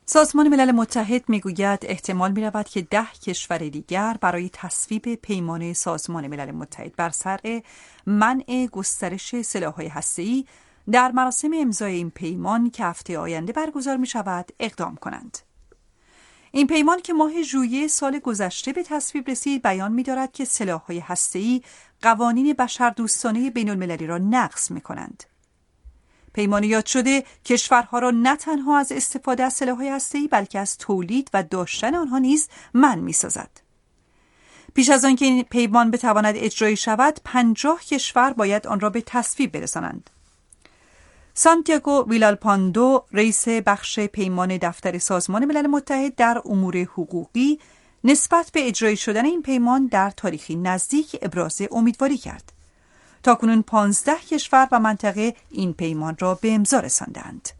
سازمان ملل متحد میگوید احتمال می‌رود که 10 کشور دیگر برای تصویب پیمان سازمان ملل متحد بر سر منع گسترش سلاح‌های هسته‌ای در مراسم امضای این پیمان که هفته آینده برگزار می‌شود اقدام کنند. این پیمان که ماه ژوئیه سال گذشته به تصویب رسید بیان می‌دارد که سلاح‌های هسته‌ای قوانین بشردوستانه بین‌المللی را نقض می‌کنند. پیمان یاد شده کشورها را نه تنها از استفاده از سلاح‌های هسته‌ای بلکه از تولید و داشتن آنها نیز منع می‌سازد. پیش از آنکه این پیمان بتواند اجرایی شود 50 کشور باید آن را به تصویب برسانند. سانتیاگو ویلالپاندو رئیس بخش پیمان دفتر سازمان ملل متحد در امور حقوقی نسبت به اجرایی شدن این پیمان در تاریخی نزدیک ابراز امیدواری کرد. تاکنون 15 کشور و منطقه این پیمان را به امضا رساندند.